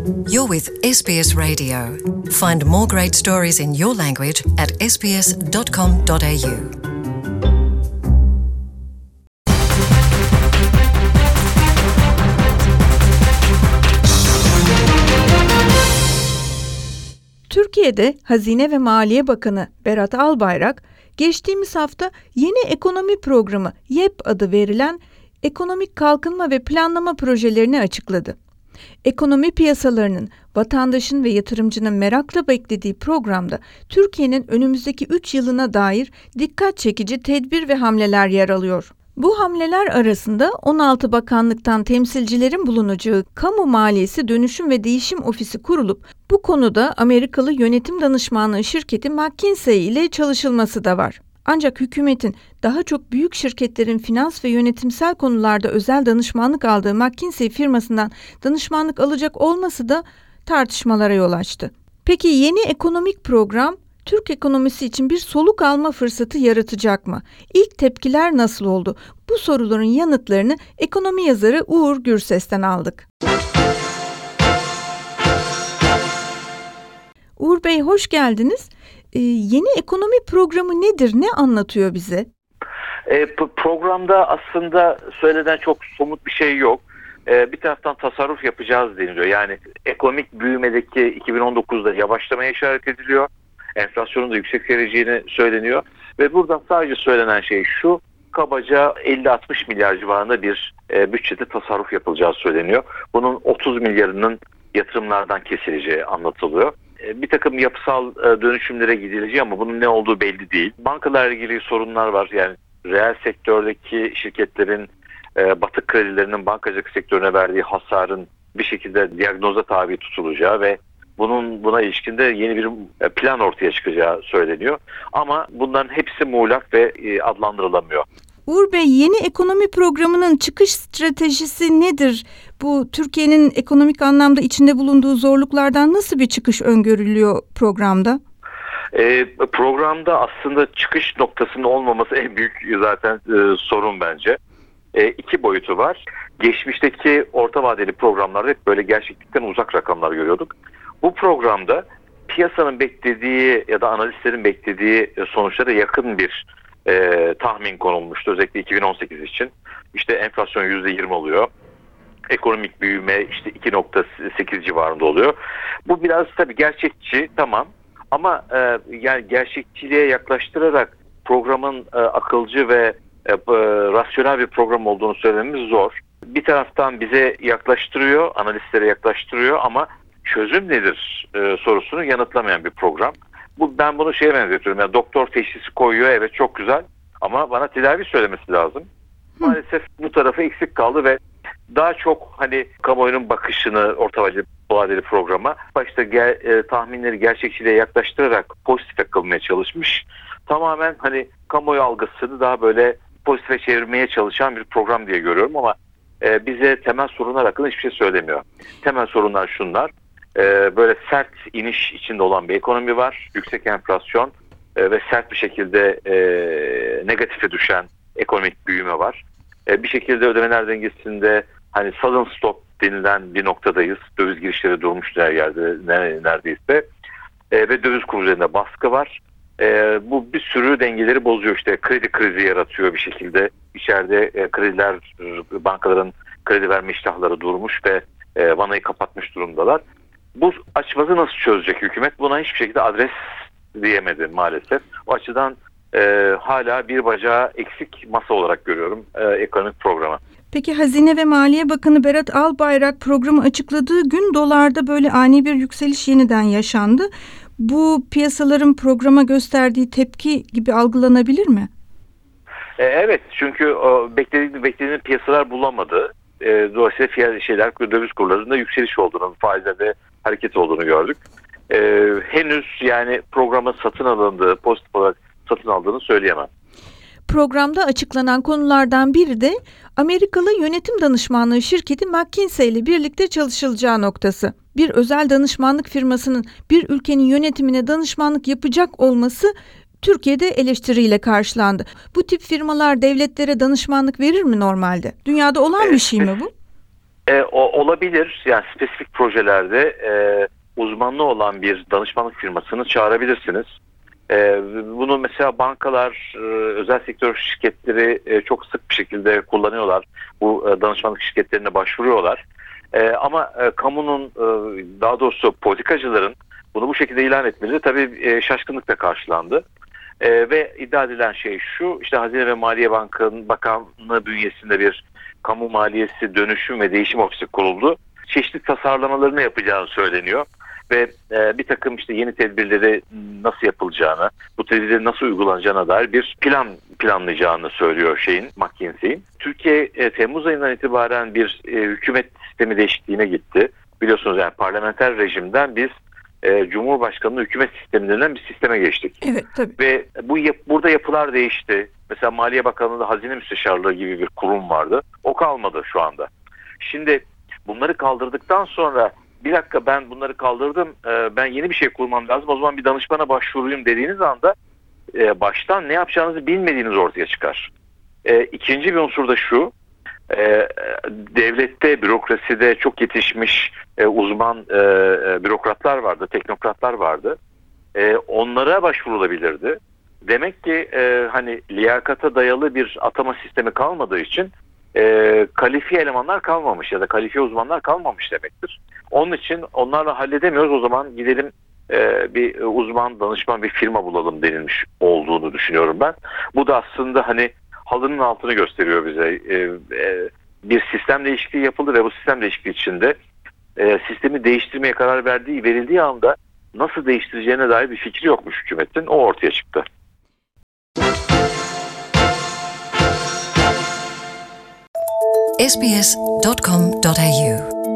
You're with SBS Radio. Find more great stories in your language at sbs.com.au. Türkiye'de Hazine ve Maliye Bakanı Berat Albayrak, geçtiğimiz hafta yeni ekonomi programı YEP adı verilen ekonomik kalkınma ve planlama projelerini açıkladı. Ekonomi piyasalarının, vatandaşın ve yatırımcının merakla beklediği programda Türkiye'nin önümüzdeki 3 yılına dair dikkat çekici tedbir ve hamleler yer alıyor. Bu hamleler arasında 16 bakanlıktan temsilcilerin bulunacağı Kamu Maliyesi Dönüşüm ve Değişim Ofisi kurulup bu konuda Amerikalı yönetim danışmanlığı şirketi McKinsey ile çalışılması da var. Ancak hükümetin daha çok büyük şirketlerin finans ve yönetimsel konularda özel danışmanlık aldığı McKinsey firmasından danışmanlık alacak olması da tartışmalara yol açtı. Peki yeni ekonomik program Türk ekonomisi için bir soluk alma fırsatı yaratacak mı? İlk tepkiler nasıl oldu? Bu soruların yanıtlarını ekonomi yazarı Uğur Gürses'ten aldık. Uğur Bey, hoş geldiniz. Yeni ekonomi programı nedir? Ne anlatıyor bize? Programda aslında söylenen çok somut bir şey yok. Bir taraftan tasarruf yapacağız deniliyor. Yani ekonomik büyümedeki 2019'da yavaşlamaya işaret ediliyor. Enflasyonun da yüksek geleceğini söyleniyor. Ve buradan sadece söylenen şey şu: kabaca 50-60 milyar civarında bir bütçede tasarruf yapılacağı söyleniyor. Bunun 30 milyarının yatırımlardan kesileceği anlatılıyor. Bir takım yapısal dönüşümlere gidileceği ama bunun ne olduğu belli değil. Bankalarla ilgili sorunlar var. Yani reel sektördeki şirketlerin batık kredilerinin bankacılık sektörüne verdiği hasarın bir şekilde diagnoza tabi tutulacağı ve buna ilişkin de yeni bir plan ortaya çıkacağı söyleniyor. Ama bunların hepsi muğlak ve adlandırılamıyor. Uğur Bey, yeni ekonomi programının çıkış stratejisi nedir? Bu Türkiye'nin ekonomik anlamda içinde bulunduğu zorluklardan nasıl bir çıkış öngörülüyor programda? Programda aslında çıkış noktasının olmaması en büyük zaten sorun bence. İki boyutu var. Geçmişteki orta vadeli programlarda hep böyle gerçeklikten uzak rakamlar görüyorduk. Bu programda piyasanın beklediği ya da analistlerin beklediği sonuçlara yakın bir tahmin konulmuştu. Özellikle 2018 için. İşte enflasyon %20 oluyor. Ekonomik büyüme işte 2.8 civarında oluyor. Bu biraz tabii gerçekçi, tamam. Ama yani gerçekçiliğe yaklaştırarak programın akılcı ve rasyonel bir program olduğunu söylememiz zor. Bir taraftan bize yaklaştırıyor, analistlere yaklaştırıyor ama çözüm nedir sorusunu yanıtlamayan bir program. Ben bunu şeye benzetiyorum. Yani doktor teşhisi koyuyor, evet çok güzel, ama bana tedavi söylemesi lazım. Maalesef bu tarafı eksik kaldı ve daha çok hani kamuoyunun bakışını orta vadeli programa başta tahminleri gerçekçiliğe yaklaştırarak pozitife kılmaya çalışmış. Tamamen hani kamuoyu algısını daha böyle pozitife çevirmeye çalışan bir program diye görüyorum ama bize temel sorunlar hakkında hiçbir şey söylemiyor. Temel sorunlar şunlar: böyle sert iniş içinde olan bir ekonomi var, yüksek enflasyon ve sert bir şekilde negatife düşen ekonomik büyüme var. Bir şekilde ödemeler dengesinde hani sudden stop denilen bir noktadayız. Döviz girişleri durmuş her yerde neredeyse. Ve döviz kuru üzerinde baskı var. Bu bir sürü dengeleri bozuyor. İşte kredi krizi yaratıyor bir şekilde. İçeride krediler, bankaların kredi verme iştahları durmuş ve vanayı kapatmış durumdalar. Bu açmazı nasıl çözecek hükümet? Buna hiçbir şekilde adres diyemedi maalesef. O açıdan hala bir bacağı eksik masa olarak görüyorum ekonomik programı. Peki Hazine ve Maliye Bakanı Berat Albayrak programı açıkladığı gün dolarda böyle ani bir yükseliş yeniden yaşandı. Bu piyasaların programa gösterdiği tepki gibi algılanabilir mi? Evet, çünkü beklediğini piyasalar bulamadı. Dolayısıyla döviz kurlarında yükseliş olduğunu, faizlerde hareket olduğunu gördük. Henüz yani programın satın alındığı, pozitif olarak satın aldığını söyleyemem. Programda açıklanan konulardan biri de Amerikalı yönetim danışmanlığı şirketi McKinsey ile birlikte çalışılacağı noktası. Bir özel danışmanlık firmasının bir ülkenin yönetimine danışmanlık yapacak olması Türkiye'de eleştiriyle karşılandı. Bu tip firmalar devletlere danışmanlık verir mi normalde? Dünyada olan bir şey mi bu? Olabilir. Yani spesifik projelerde uzmanlığı olan bir danışmanlık firmasını çağırabilirsiniz. Bunu mesela bankalar, özel sektör şirketleri çok sık bir şekilde kullanıyorlar. Bu danışmanlık şirketlerine başvuruyorlar. Ama kamunun, daha doğrusu politikacıların bunu bu şekilde ilan etmeleri tabii şaşkınlıkla karşılandı. Ve iddia edilen şey şu, işte Hazine ve Maliye Bakanlığı bünyesinde bir kamu maliyesi dönüşüm ve değişim ofisi kuruldu. Çeşitli tasarlamalarını yapacağını söyleniyor. Ve bir takım işte yeni tedbirleri nasıl yapılacağını, bu tedbirlerin nasıl uygulanacağına dair bir planlayacağını söylüyor McKinsey'in. Türkiye Temmuz ayından itibaren bir hükümet sistemi değişikliğine gitti. Biliyorsunuz yani parlamenter rejimden biz Cumhurbaşkanlığı hükümet sisteminden bir sisteme geçtik. Evet, tabii. Ve burada yapılar değişti. Mesela Maliye Bakanlığı'nda Hazine Müsteşarlığı gibi bir kurum vardı. O kalmadı şu anda. Şimdi bunları kaldırdıktan sonra bir dakika ben bunları kaldırdım, ben yeni bir şey kurmam lazım, o zaman bir danışmana başvurayım dediğiniz anda baştan ne yapacağınızı bilmediğiniz ortaya çıkar. İkinci bir unsur da şu, devlette, bürokraside çok yetişmiş uzman bürokratlar vardı, teknokratlar vardı. Onlara başvurulabilirdi. Demek ki hani liyakata dayalı bir atama sistemi kalmadığı için kalifiye elemanlar kalmamış ya da kalifiye uzmanlar kalmamış demektir. Onun için onlarla halledemiyoruz, o zaman gidelim bir uzman, danışman bir firma bulalım denilmiş olduğunu düşünüyorum ben. Bu da aslında hani halının altını gösteriyor bize. Bir sistem değişikliği yapıldı ve bu sistem değişikliği içinde sistemi değiştirmeye karar verildiği anda nasıl değiştireceğine dair bir fikri yokmuş hükümetin. O ortaya çıktı. sbs.com.au